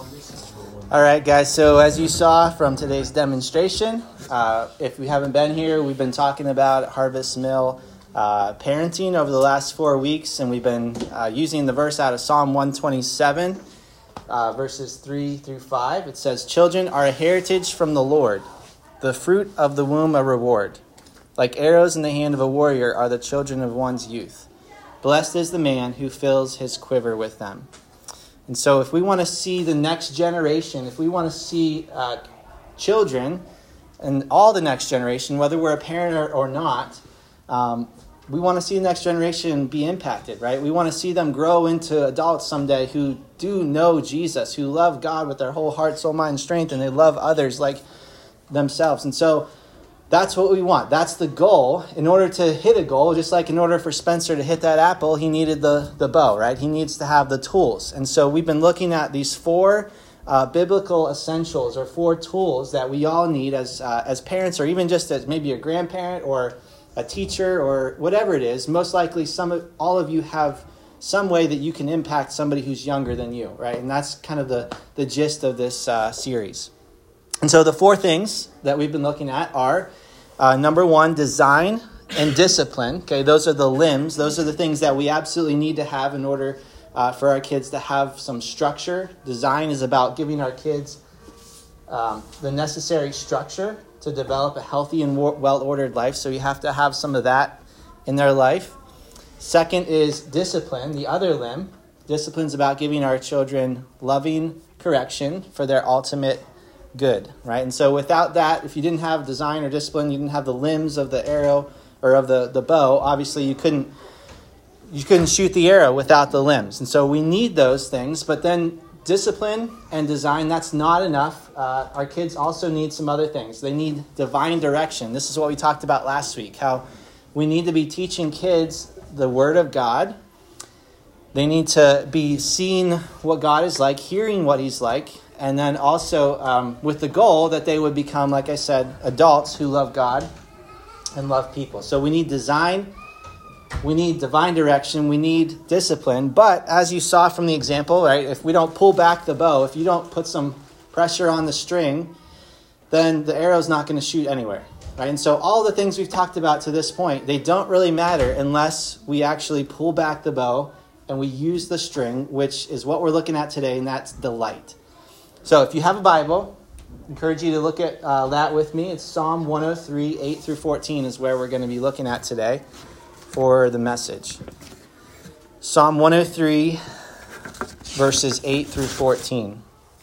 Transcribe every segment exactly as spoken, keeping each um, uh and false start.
All right, guys, so as you saw from today's demonstration, uh, if we haven't been here, we've been talking about Harvest Mill uh, parenting over the last four weeks, and we've been uh, using the verse out of Psalm one twenty-seven, uh, verses three through five. It says, "Children are a heritage from the Lord, the fruit of the womb a reward. Like arrows in the hand of a warrior are the children of one's youth. Blessed is the man who fills his quiver with them." And so if we want to see the next generation, if we want to see uh, children and all the next generation, whether we're a parent or, or not, um, we want to see the next generation be impacted, right? We want to see them grow into adults someday who do know Jesus, who love God with their whole heart, soul, mind, and strength, and they love others like themselves. And so that's what we want. That's the goal. In order to hit a goal, just like in order for Spencer to hit that apple, he needed the, the bow, right? He needs to have the tools. And so we've been looking at these four uh, biblical essentials or four tools that we all need as uh, as parents, or even just as maybe a grandparent or a teacher or whatever it is. Most likely some of, all of you have some way that you can impact somebody who's younger than you, right? And that's kind of the, the gist of this uh, series. And so the four things that we've been looking at are, uh, number one, design and discipline. Okay, those are the limbs. Those are the things that we absolutely need to have in order uh, for our kids to have some structure. Design is about giving our kids um, the necessary structure to develop a healthy and well-ordered life. So you have to have some of that in their life. Second is discipline, the other limb. Discipline is about giving our children loving correction for their ultimate good, right? And so without that, if you didn't have design or discipline, you didn't have the limbs of the arrow or of the, the bow, obviously you couldn't you couldn't shoot the arrow without the limbs. And so we need those things, but then discipline and design, that's not enough. Uh, our kids also need some other things. They need divine direction. This is what we talked about last week, how we need to be teaching kids the Word of God. They need to be seeing what God is like, hearing what He's like, and then also um, with the goal that they would become, like I said, adults who love God and love people. So we need design, we need divine direction, we need discipline. But as you saw from the example, right, if we don't pull back the bow, if you don't put some pressure on the string, then the arrow's not going to shoot anywhere. Right? And so all the things we've talked about to this point, they don't really matter unless we actually pull back the bow and we use the string, which is what we're looking at today, and that's delight. So if you have a Bible, I encourage you to look at uh, that with me. It's Psalm one oh three, eight through fourteen is where we're going to be looking at today for the message. Psalm one oh three, verses eight through fourteen.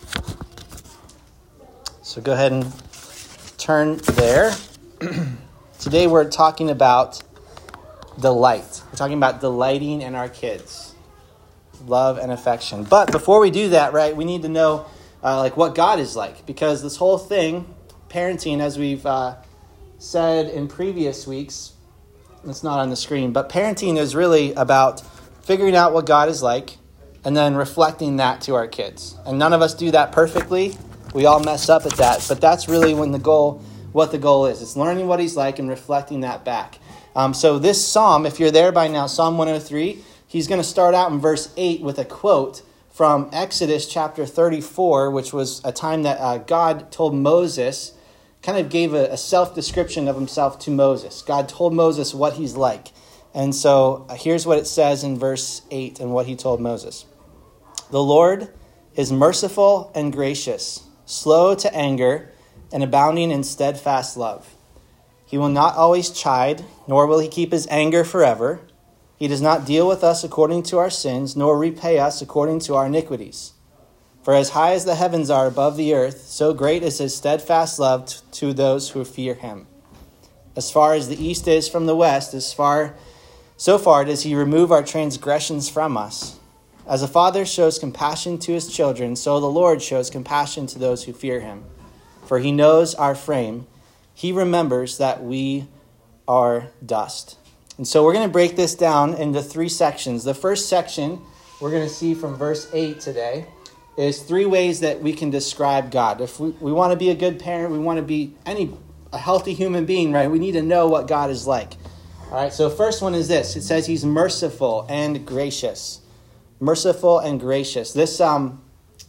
So go ahead and turn there. Today we're talking about delight. We're talking about delighting in our kids. Love and affection. But before we do that, right, we need to know Uh, like what God is like, because this whole thing, parenting, as we've uh, said in previous weeks, it's not on the screen, but parenting is really about figuring out what God is like and then reflecting that to our kids. And none of us do that perfectly. We all mess up at that, but that's really when the goal, what the goal is. It's learning what He's like and reflecting that back. Um, so this psalm, if you're there by now, Psalm one oh three, he's going to start out in verse eight with a quote from Exodus chapter thirty-four, which was a time that uh, God told Moses, kind of gave a, a self-description of himself to Moses. God told Moses what he's like. And so uh, here's what it says in verse eight and what he told Moses. "The Lord is merciful and gracious, slow to anger, and abounding in steadfast love. He will not always chide, nor will he keep his anger forever. He does not deal with us according to our sins, nor repay us according to our iniquities. For as high as the heavens are above the earth, so great is his steadfast love t- to those who fear him. As far as the east is from the west, as far, so far does he remove our transgressions from us. As a father shows compassion to his children, so the Lord shows compassion to those who fear him. For he knows our frame. He remembers that we are dust." And so we're going to break this down into three sections. The first section we're going to see from verse eight today is three ways that we can describe God. If we, we want to be a good parent, we want to be any a healthy human being, right? We need to know what God is like. All right, so first one is this. It says he's merciful and gracious. Merciful and gracious. This um,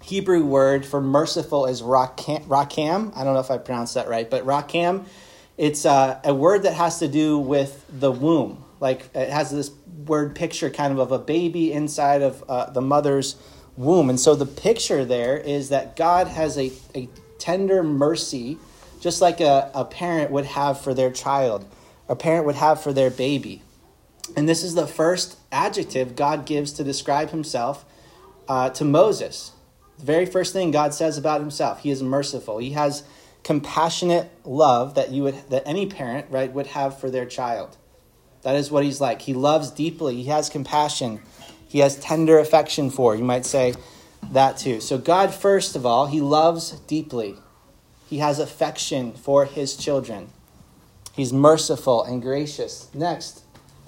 Hebrew word for merciful is rakam. rakam. I don't know if I pronounced that right, but rakam, it's uh, a word that has to do with the womb. Like it has this word picture kind of of a baby inside of uh, the mother's womb. And so the picture there is that God has a, a tender mercy, just like a, a parent would have for their child, a parent would have for their baby. And this is the first adjective God gives to describe himself uh, to Moses. The very first thing God says about himself, he is merciful. He has compassionate love that you would that any parent, right, would have for their child. That is what he's like. He loves deeply. He has compassion. He has tender affection for. You might say that too. So God, first of all, he loves deeply. He has affection for his children. He's merciful and gracious. Next,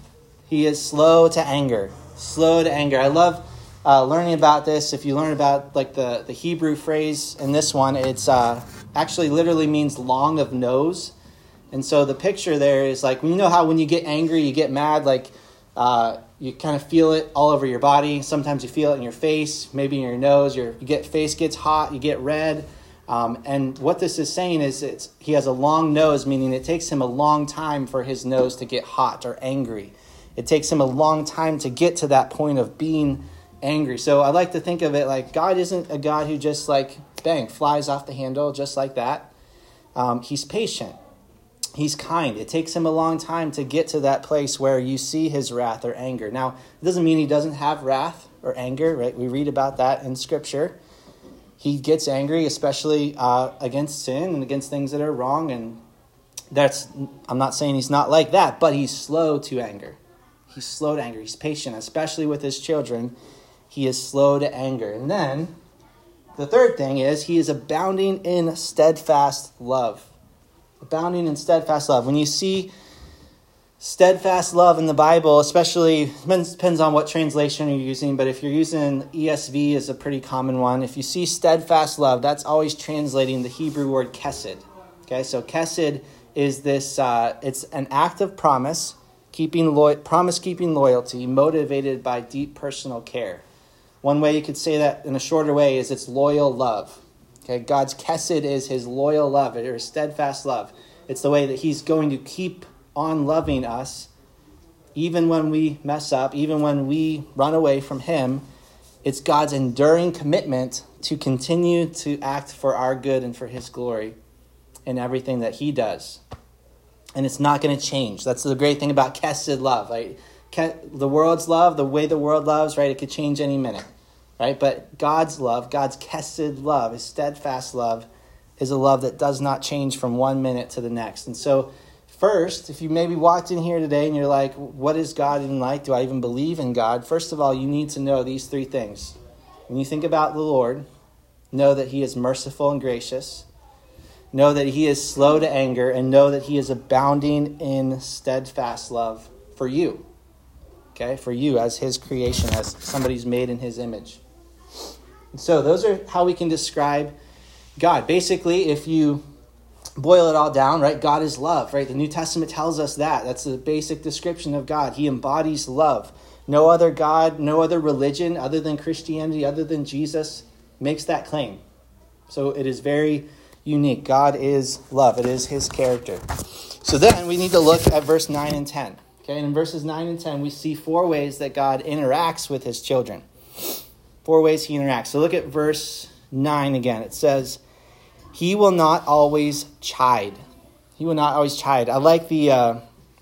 he is slow to anger. Slow to anger. I love uh, learning about this. If you learn about like the, the Hebrew phrase in this one, it's uh, actually literally means long of nose. And so the picture there is like, you know how when you get angry, you get mad, like uh, you kind of feel it all over your body. Sometimes you feel it in your face, maybe in your nose. Your you get face gets hot, you get red. Um, and what this is saying is it's he has a long nose, meaning it takes him a long time for his nose to get hot or angry. It takes him a long time to get to that point of being angry. So I like to think of it like God isn't a God who just like, bang, flies off the handle just like that. Um, he's patient. He's kind. It takes him a long time to get to that place where you see his wrath or anger. Now, it doesn't mean he doesn't have wrath or anger, right? We read about that in Scripture. He gets angry, especially uh, against sin and against things that are wrong. And that's, I'm not saying he's not like that, but he's slow to anger. He's slow to anger. He's patient, especially with his children. He is slow to anger. And then the third thing is he is abounding in steadfast love. Abounding in steadfast love. When you see steadfast love in the Bible, especially, depends on what translation you're using, but if you're using E S V is a pretty common one. If you see steadfast love, that's always translating the Hebrew word kesed. Okay, so kesed is this, uh, it's an act of promise, keeping lo- promise-keeping loyalty, motivated by deep personal care. One way you could say that in a shorter way is it's loyal love. Okay, God's kesed is his loyal love, or his steadfast love. It's the way that he's going to keep on loving us, even when we mess up, even when we run away from him. It's God's enduring commitment to continue to act for our good and for his glory in everything that he does. And it's not going to change. That's the great thing about kesed love. Right? The world's love, the way the world loves, right? It could change any minute. Right? But God's love, God's kesed love, his steadfast love, is a love that does not change from one minute to the next. And so first, if you maybe walked in here today and you're like, what is God even like? Do I even believe in God? First of all, you need to know these three things. When you think about the Lord, know that he is merciful and gracious. Know that he is slow to anger, and know that he is abounding in steadfast love for you. Okay, for you as his creation, as somebody's made in his image. And so those are how we can describe God. Basically, if you boil it all down, right, God is love, right? The New Testament tells us that. That's the basic description of God. He embodies love. No other God, no other religion other than Christianity, other than Jesus, makes that claim. So it is very unique. God is love. It is his character. So then we need to look at verse nine and ten. Okay, and in verses nine and ten, we see four ways that God interacts with his children. Four ways he interacts. So look at verse nine again. It says, he will not always chide. He will not always chide. I like the uh,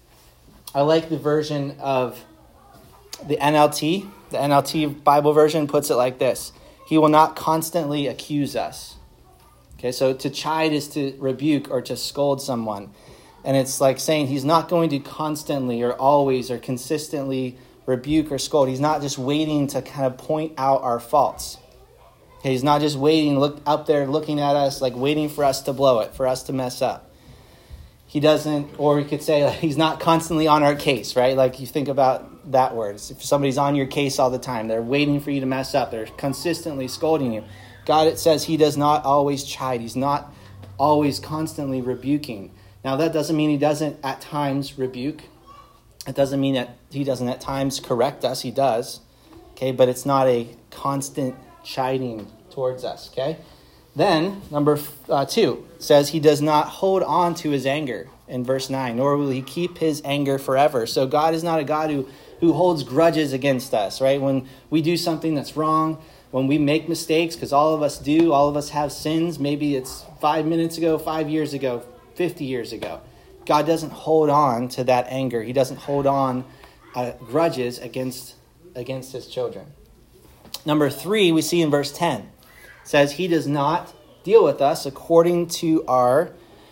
I like the version of the N L T. The N L T Bible version puts it like this. He will not constantly accuse us. Okay, so to chide is to rebuke or to scold someone. And it's like saying he's not going to constantly or always or consistently rebuke or scold. He's not just waiting to kind of point out our faults. Okay, he's not just waiting, look up there looking at us, like waiting for us to blow it, for us to mess up. He doesn't, or we could say like, he's not constantly on our case, right? Like you think about that word. If somebody's on your case all the time, they're waiting for you to mess up. They're consistently scolding you. God, it says he does not always chide. He's not always constantly rebuking. Now, that doesn't mean he doesn't at times rebuke. It doesn't mean that he doesn't at times correct us. He does. Okay, but it's not a constant chiding towards us, okay? Then, number uh, two, says he does not hold on to his anger in verse nine, nor will he keep his anger forever. So God is not a God who, who holds grudges against us, right? When we do something that's wrong, when we make mistakes, because all of us do, all of us have sins, maybe it's five minutes ago, five years ago, fifty years ago. God doesn't hold on to that anger. He doesn't hold on uh, grudges against, against his children. Number three, we see in verse ten. Says he does not deal with us according to our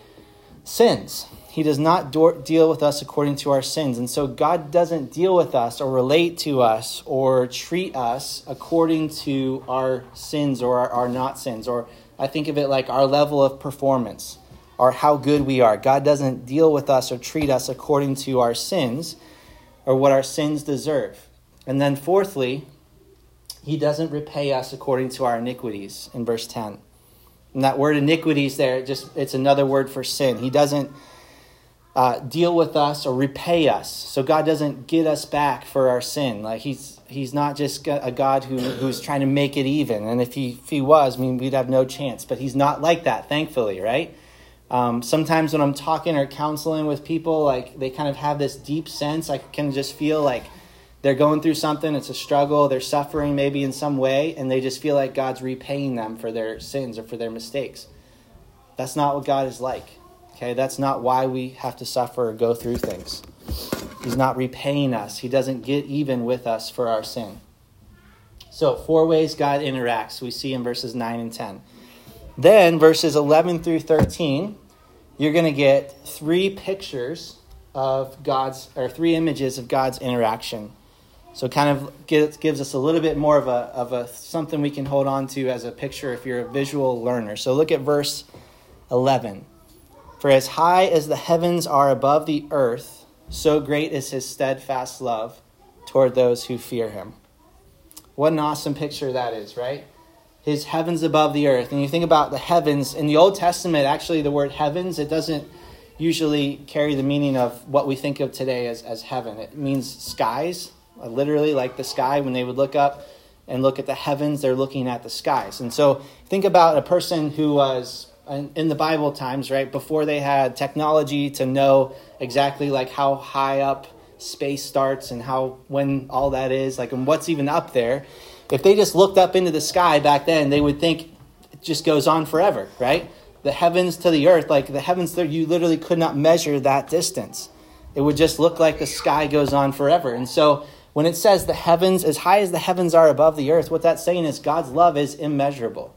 sins. He does not do- deal with us according to our sins. And so God doesn't deal with us or relate to us or treat us according to our sins or our, our not sins. Or I think of it like our level of performance or how good we are. God doesn't deal with us or treat us according to our sins or what our sins deserve. And then fourthly, he doesn't repay us according to our iniquities in verse ten. And that word iniquities there, just it's another word for sin. He doesn't uh, deal with us or repay us. So God doesn't get us back for our sin. Like he's he's not just a God who who's trying to make it even. And if he if he was, I mean, we'd have no chance. But he's not like that, thankfully, right? Um, sometimes when I'm talking or counseling with people, like they kind of have this deep sense. I can just feel like they're going through something, it's a struggle, they're suffering maybe in some way, and they just feel like God's repaying them for their sins or for their mistakes. That's not what God is like. Okay, that's not why we have to suffer or go through things. He's not repaying us. He doesn't get even with us for our sin. So, four ways God interacts, we see in verses nine and ten. Then, verses eleven through thirteen, you're going to get three pictures of God's, or three images of God's interaction. So it kind of gives, gives us a little bit more of a of a something we can hold on to as a picture if you're a visual learner. So look at verse eleven. For as high as the heavens are above the earth, so great is his steadfast love toward those who fear him. What an awesome picture that is, right? His heavens above the earth. And you think about the heavens. In the Old Testament, actually the word heavens, it doesn't usually carry the meaning of what we think of today as, as heaven. It means skies. Literally, like the sky, when they would look up and look at the heavens, they're looking at the skies. And so think about a person who was in the Bible times, right, before they had technology to know exactly like how high up space starts and how when all that is, like, and what's even up there. If they just looked up into the sky back then, they would think it just goes on forever, right? The heavens to the earth, like the heavens there, you literally could not measure that distance. It would just look like the sky goes on forever. And so when it says the heavens, as high as the heavens are above the earth, what that's saying is God's love is immeasurable.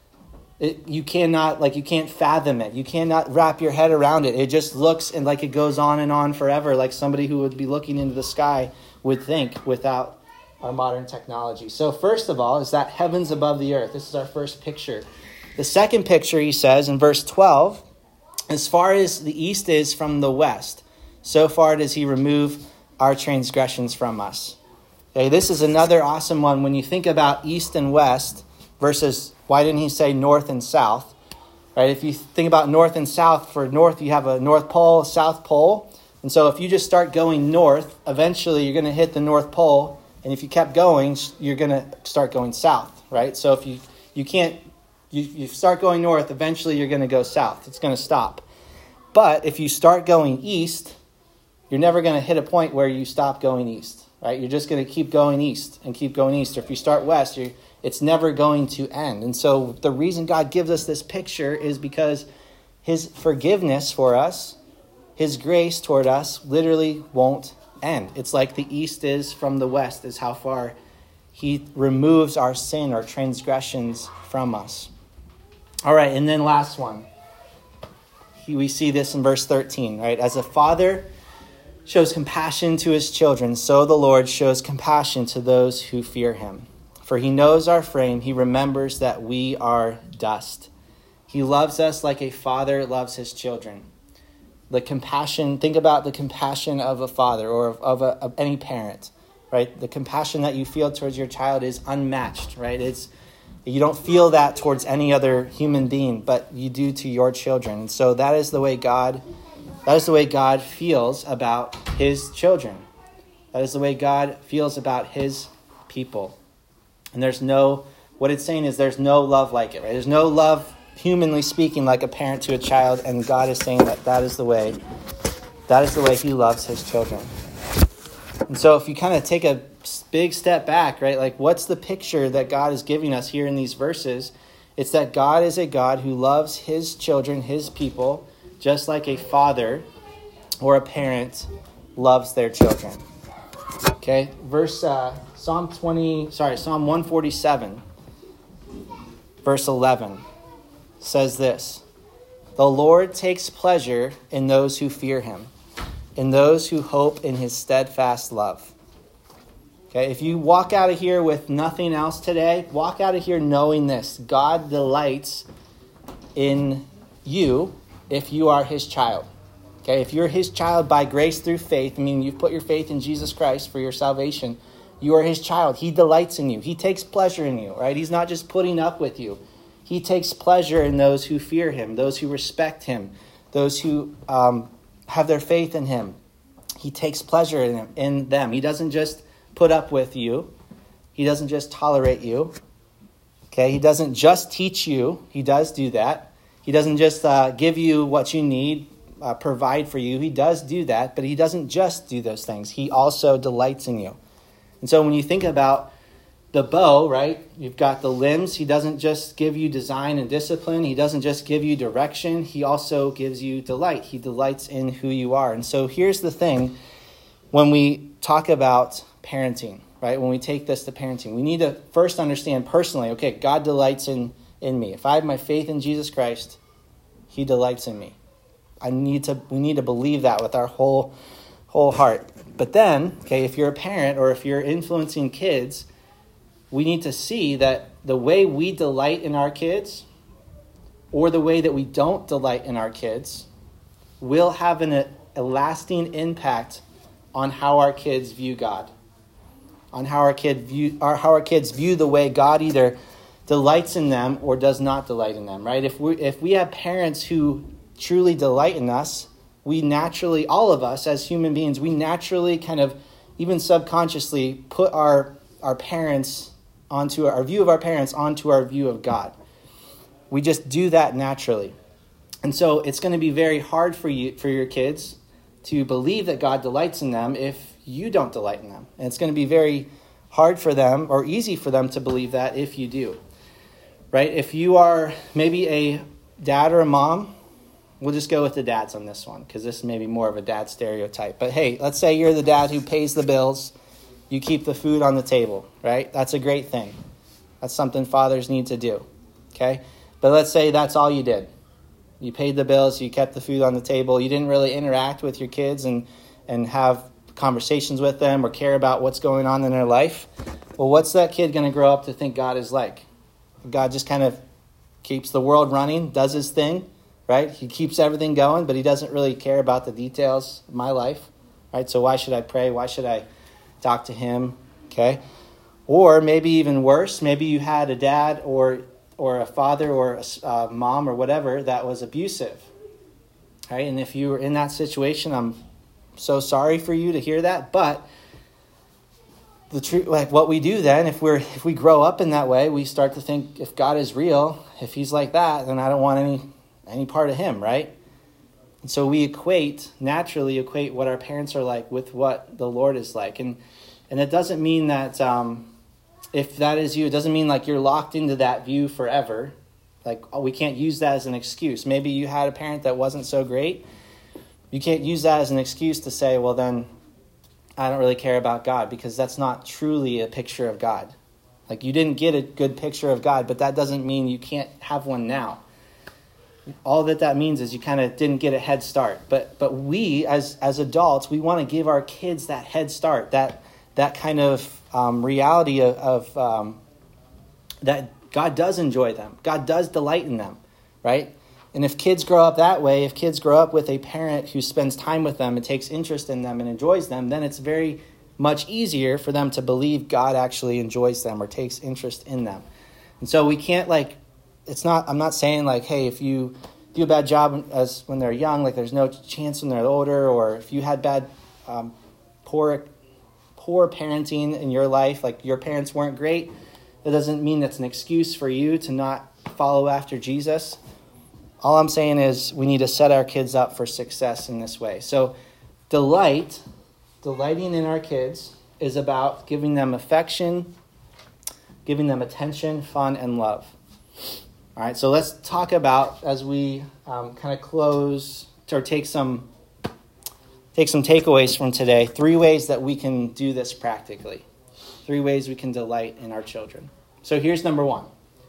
It, you cannot, like, you can't fathom it. You cannot wrap your head around it. It just looks and like it goes on and on forever, like somebody who would be looking into the sky would think without our modern technology. So first of all, is that heavens above the earth. This is our first picture. The second picture, he says in verse twelve, as far as the east is from the west, so far does he remove our transgressions from us. Okay, this is another awesome one. When you think about east and west versus, why didn't he say north and south? Right? If you think about north and south, for north you have a north pole, a south pole. And so if you just start going north, eventually you're going to hit the north pole. And if you kept going, you're going to start going south, right? So if you, you can't, you, you start going north, eventually you're going to go south. It's going to stop. But if you start going east, you're never going to hit a point where you stop going east, right? You're just going to keep going east and keep going east. Or if you start west, you're, it's never going to end. And so the reason God gives us this picture is because his forgiveness for us, his grace toward us, literally won't end. It's like the east is from the west, is how far he removes our sin or transgressions from us. All right, and then last one. He, we see this in verse thirteen, right? As a father shows compassion to his children, so the Lord shows compassion to those who fear him. For he knows our frame, he remembers that we are dust. He loves us like a father loves his children. The compassion, think about the compassion of a father or of, of, a, of any parent, right? The compassion that you feel towards your child is unmatched, right? It's you don't feel that towards any other human being, but you do to your children. And so that is the way God, that is the way God feels about his children. That is the way God feels about his people. And there's no what it's saying is there's no love like it, right? There's no love, humanly speaking, like a parent to a child, and God is saying that that is the way, that is the way he loves his children. And so if you kind of take a big step back, right, like what's the picture that God is giving us here in these verses? It's that God is a God who loves his children, his people, just like a father or a parent loves their children. Okay, verse uh, Psalm twenty, sorry, Psalm one forty-seven, verse eleven says this: "The Lord takes pleasure in those who fear him, in those who hope in his steadfast love." Okay, if you walk out of here with nothing else today, walk out of here knowing this: God delights in you if you are his child. Okay, if you're his child by grace through faith, I mean, you've put your faith in Jesus Christ for your salvation, you are his child. He delights in you. He takes pleasure in you, right? He's not just putting up with you. He takes pleasure in those who fear him, those who respect him, those who um, have their faith in him. He takes pleasure in them, in them. He doesn't just put up with you. He doesn't just tolerate you. Okay, he doesn't just teach you. He does do that. He doesn't just uh, give you what you need, uh, provide for you. He does do that, but he doesn't just do those things. He also delights in you. And so when you think about the bow, right, you've got the limbs. He doesn't just give you design and discipline. He doesn't just give you direction. He also gives you delight. He delights in who you are. And so here's the thing. When we talk about parenting, right, when we take this to parenting, we need to first understand personally, okay, God delights in, in me. If I have my faith in Jesus Christ, he delights in me. I need to, we need to believe that with our whole, whole heart. But then, okay, if you're a parent or if you're influencing kids, we need to see that the way we delight in our kids or the way that we don't delight in our kids will have an, a, a lasting impact on how our kids view God, on how our kid view, or how our kids view the way God either delights in them or does not delight in them, right? If we if we have parents who truly delight in us, we naturally, all of us as human beings, we naturally kind of, even subconsciously, put our our parents onto our view of our parents onto our view of God. We just do that naturally. And so it's going to be very hard for you, for your kids to believe that God delights in them if you don't delight in them. And it's going to be very hard for them, or easy for them, to believe that if you do. Right? If you are maybe a dad or a mom, we'll just go with the dads on this one, because this may be more of a dad stereotype. But hey, let's say you're the dad who pays the bills. You keep the food on the table, right? That's a great thing. That's something fathers need to do, okay? But let's say that's all you did. You paid the bills, you kept the food on the table. You didn't really interact with your kids and, and have conversations with them or care about what's going on in their life. Well, what's that kid going to grow up to think God is like? God just kind of keeps the world running, does his thing, right? He keeps everything going, but he doesn't really care about the details of my life, right? So why should I pray? Why should I talk to him? Okay. Or maybe even worse, maybe you had a dad or or a father or a uh, mom or whatever that was abusive, right? And if you were in that situation, I'm so sorry for you to hear that. But the truth, like what we do then, if we're if we grow up in that way, we start to think, if God is real, if he's like that, then I don't want any any part of him, right? And so we equate, naturally equate what our parents are like with what the Lord is like. And and it doesn't mean that um, if that is you, it doesn't mean like you're locked into that view forever. Like, oh, we can't use that as an excuse. Maybe you had a parent that wasn't so great. You can't use that as an excuse to say, well, then I don't really care about God, because that's not truly a picture of God. Like, you didn't get a good picture of God, but that doesn't mean you can't have one now. All that that means is you kind of didn't get a head start. But but we, as as adults, we want to give our kids that head start, that that kind of um, reality of, of um, that God does enjoy them. God does delight in them, right? And if kids grow up that way, if kids grow up with a parent who spends time with them and takes interest in them and enjoys them, then it's very much easier for them to believe God actually enjoys them or takes interest in them. And so we can't like, it's not, I'm not saying like, hey, if you do a bad job as when they're young, like there's no chance when they're older, or if you had bad, um, poor, poor parenting in your life, like your parents weren't great, That doesn't mean that's an excuse for you to not follow after Jesus. All I'm saying is we need to set our kids up for success in this way. So delight, delighting in our kids is about giving them affection, giving them attention, fun, and love. All right, so let's talk about, as we um, kind of close or take some take some takeaways from today, three ways that we can do this practically. Three ways we can delight in our children. So here's number one.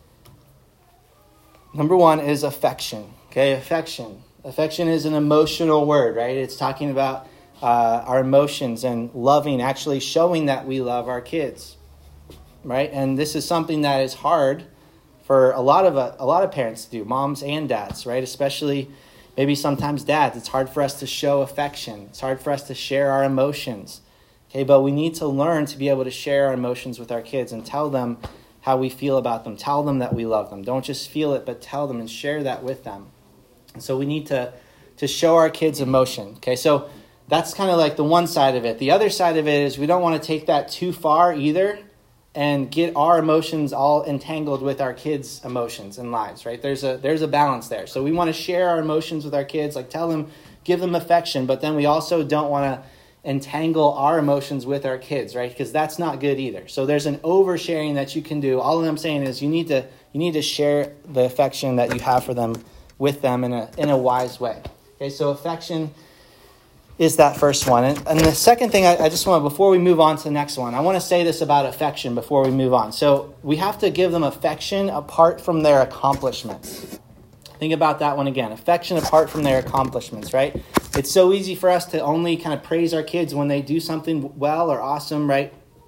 Number one is affection. Okay, affection. Affection is an emotional word, right? It's talking about uh, our emotions and loving, actually showing that we love our kids, right? And this is something that is hard for a lot of uh, a lot of parents to do, moms and dads, right? Especially maybe sometimes dads. It's hard for us to show affection. It's hard for us to share our emotions. Okay, but we need to learn to be able to share our emotions with our kids and tell them how we feel about them. Tell them that we love them. Don't just feel it, but tell them and share that with them. And so we need to, to show our kids emotion. Okay, so that's kind of like the one side of it. The other side of it is we don't want to take that too far either and get our emotions all entangled with our kids' emotions and lives, right? There's a there's a balance there. So we want to share our emotions with our kids, like tell them, give them affection, but then we also don't want to entangle our emotions with our kids, right? Because that's not good either. So there's an oversharing that you can do. All I'm saying is you need to you need to share the affection that you have for them with them in a in a wise way. Okay, so affection is that first one. And, and the second thing, I, I just want, before we move on to the next one, I want to say this about affection before we move on. So we have to give them affection apart from their accomplishments. Think about that one again. Affection apart from their accomplishments, right? It's so easy for us to only kind of praise our kids when they do something well or awesome, right?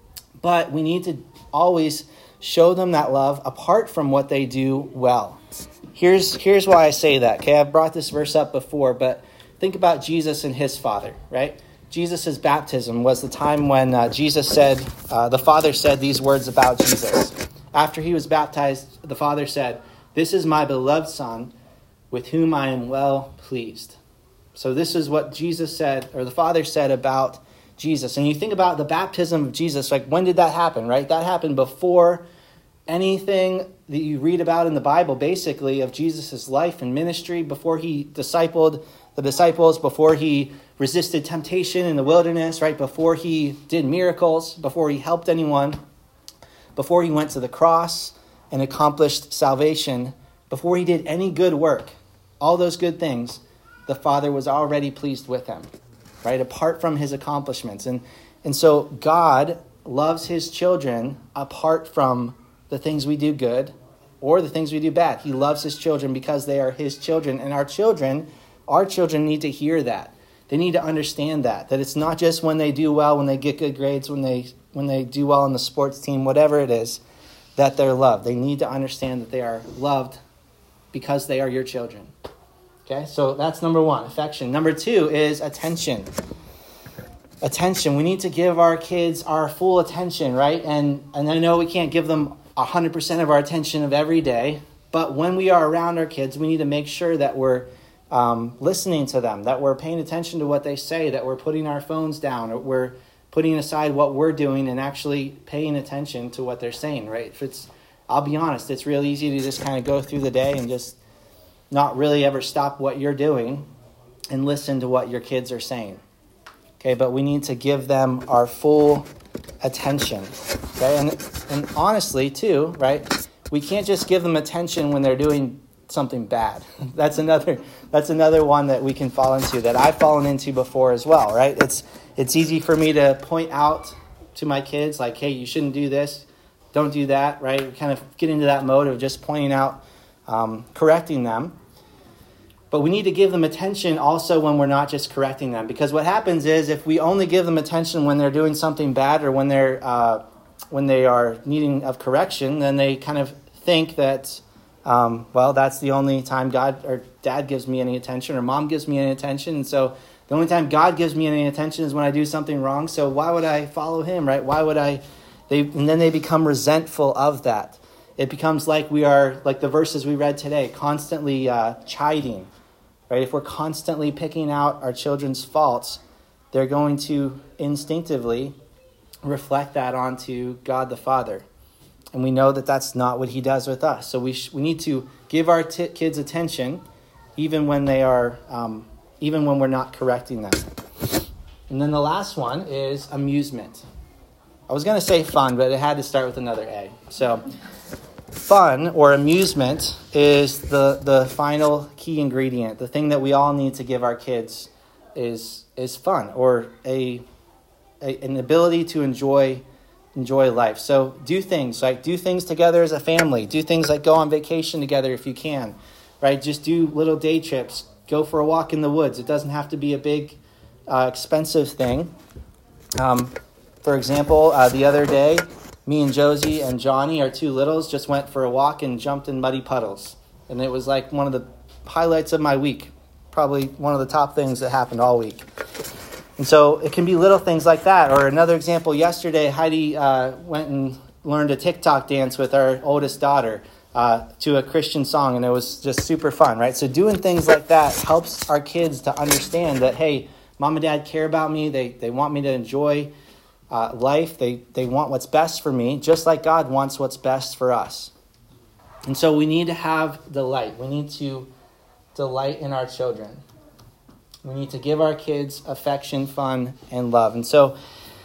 But we need to always show them that love apart from what they do well. Here's, here's why I say that. Okay, I've brought this verse up before, but think about Jesus and his Father, right? Jesus' baptism was the time when uh, Jesus said, uh, the Father said these words about Jesus. After he was baptized, the Father said, "This is my beloved Son, with whom I am well pleased." So this is what Jesus said, or the Father said about Jesus. And you think about the baptism of Jesus, like when did that happen, right? That happened before anything that you read about in the Bible, basically, of Jesus' life and ministry, before he discipled the disciples, before he resisted temptation in the wilderness, right? Before he did miracles, before he helped anyone, before he went to the cross and accomplished salvation, before he did any good work, all those good things, the Father was already pleased with him, right? Apart from his accomplishments. And, and so God loves his children apart from the things we do good or the things we do bad. He loves his children because they are his children. And our children, our children need to hear that. They need to understand that, that it's not just when they do well, when they get good grades, when they when they do well on the sports team, whatever it is, that they're loved. They need to understand that they are loved because they are your children. Okay, so that's number one, affection. Number two is attention. Attention. We need to give our kids our full attention, right? And and I know we can't give them one hundred percent of our attention of every day, but when we are around our kids, we need to make sure that we're um, listening to them, that we're paying attention to what they say, that we're putting our phones down, or we're putting aside what we're doing and actually paying attention to what they're saying, right? If it's, I'll be honest, it's real easy to just kind of go through the day and just not really ever stop what you're doing and listen to what your kids are saying. Okay, but we need to give them our full attention. Okay, and and honestly too, right? We can't just give them attention when they're doing something bad. That's another that's another one that we can fall into, that I've fallen into before as well, right? It's it's easy for me to point out to my kids, like, hey, you shouldn't do this, don't do that, right? We kind of get into that mode of just pointing out, um, correcting them. But we need to give them attention also when we're not just correcting them. Because what happens is if we only give them attention when they're doing something bad or when they're uh, when they are needing of correction, then they kind of think that, um, well, that's the only time God or dad gives me any attention or mom gives me any attention. And so the only time God gives me any attention is when I do something wrong. So why would I follow him, right? Why would I? They and then they become resentful of that. It becomes like we are, like the verses we read today, constantly uh, chiding. Right? If we're constantly picking out our children's faults, they're going to instinctively reflect that onto God the Father. and we know that that's not what he does with us. So we sh- we need to give our t- kids attention, even when they are, um, even when we're not correcting them. And then the last one is amusement. I was going to say fun, but it had to start with another A. So fun or amusement is the, the final key ingredient. The thing that we all need to give our kids is is fun, or a, a an ability to enjoy enjoy life. So do things like do things together as a family. Do things like go on vacation together if you can, right? Just do little day trips. Go for a walk in the woods. It doesn't have to be a big, uh, expensive thing. Um, for example, uh, the other day, me and Josie and Johnny, our two littles, just went for a walk and jumped in muddy puddles. And it was like one of the highlights of my week. Probably one of the top things that happened all week. And so it can be little things like that. Or another example, yesterday, Heidi uh, went and learned a TikTok dance with our oldest daughter uh, to a Christian song. And it was just super fun, right? So doing things like that helps our kids to understand that, hey, mom and dad care about me. They they want me to enjoy uh, life. They, they want what's best for me, just like God wants what's best for us. And so we need to have delight. We need to delight in our children. We need to give our kids affection, fun, and love. And so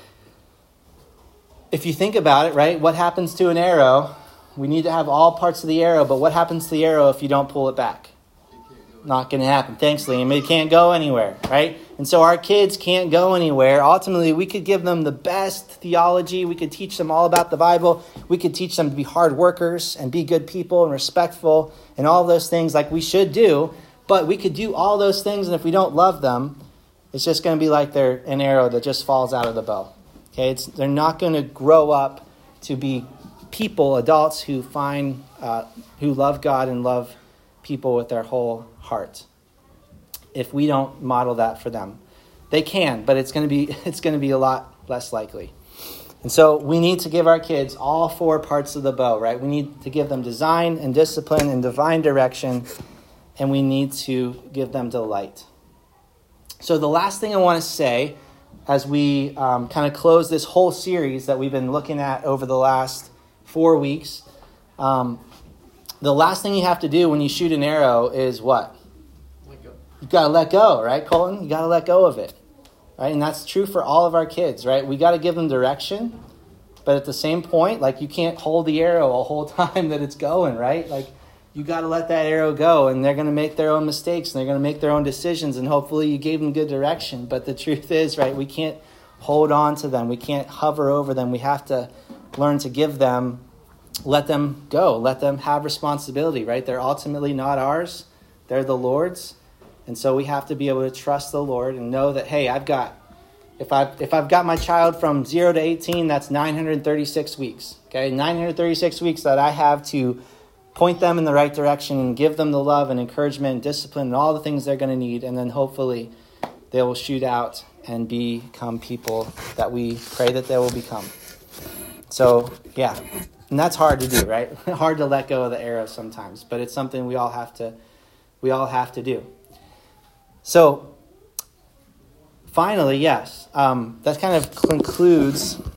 if you think about it, right, what happens to an arrow? We need to have all parts of the arrow, but what happens to the arrow if you don't pull it back? Not going to happen. Thanks, Liam. It can't go anywhere, right? And so our kids can't go anywhere. Ultimately, we could give them the best theology. We could teach them all about the Bible. We could teach them to be hard workers and be good people and respectful and all those things like we should do. But we could do all those things, and if we don't love them, it's just going to be like they're an arrow that just falls out of the bow. Okay, it's they're not going to grow up to be people, adults who find, uh, who love God and love people with their whole heart. If we don't model that for them, they can, but it's going to be it's going to be a lot less likely. And so we need to give our kids all four parts of the bow, right? We need to give them design and discipline and divine direction, and we need to give them delight. So the last thing I want to say as we um, kind of close this whole series that we've been looking at over the last four weeks, um, the last thing you have to do when you shoot an arrow is what? Let go. You've got to let go, right, Colton? You got to let go of it, right? And that's true for all of our kids, right? We got to give them direction, but at the same point, like you can't hold the arrow a whole time that it's going, right? Like you got to let that arrow go, and they're going to make their own mistakes, and they're going to make their own decisions, and hopefully you gave them good direction. But the truth is, right, we can't hold on to them. We can't hover over them. We have to learn to give them, let them go, let them have responsibility, right? They're ultimately not ours. They're the Lord's. And so we have to be able to trust the Lord and know that, hey, I've got, if I've, if I've got my child from zero to eighteen, that's nine hundred thirty-six weeks, okay? nine hundred thirty-six weeks that I have to point them in the right direction and give them the love and encouragement and discipline and all the things they're going to need. And then hopefully they will shoot out and become people that we pray that they will become. So, yeah. And that's hard to do, right? Hard to let go of the arrow sometimes, but it's something we all have to we all have to do. So, finally, yes, um, that kind of concludes